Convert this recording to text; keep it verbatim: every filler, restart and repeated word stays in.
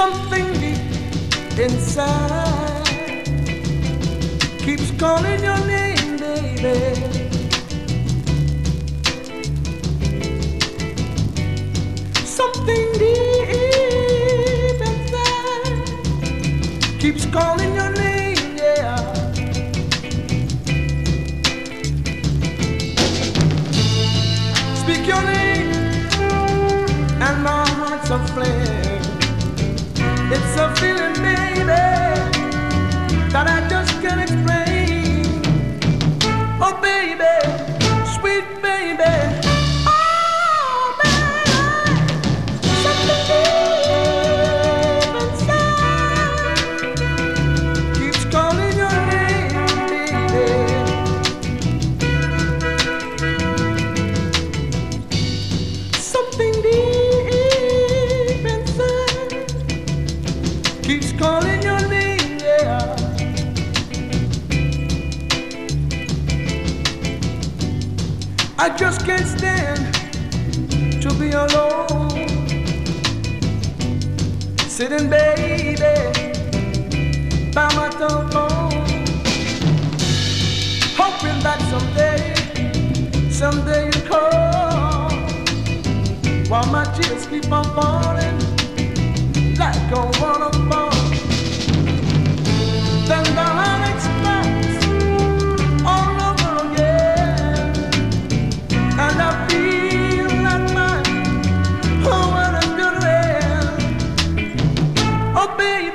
Something deep inside keeps calling your name, baby. Something deep inside keeps calling your name, yeah. Speak your name and my heart's aflame. It's a feeling, baby, that I just can't explain. Oh, baby, sweet baby. Oh, baby, something deep inside keeps calling your name, baby. Something deep inside keeps calling your name, yeah. I just can't stand to be alone, sitting, baby, by my telephone, hoping that someday, someday you call, while my tears keep on falling like a waterfall. Then the heartache starts all over again, and I feel that my whole world is gonna end. Oh, baby.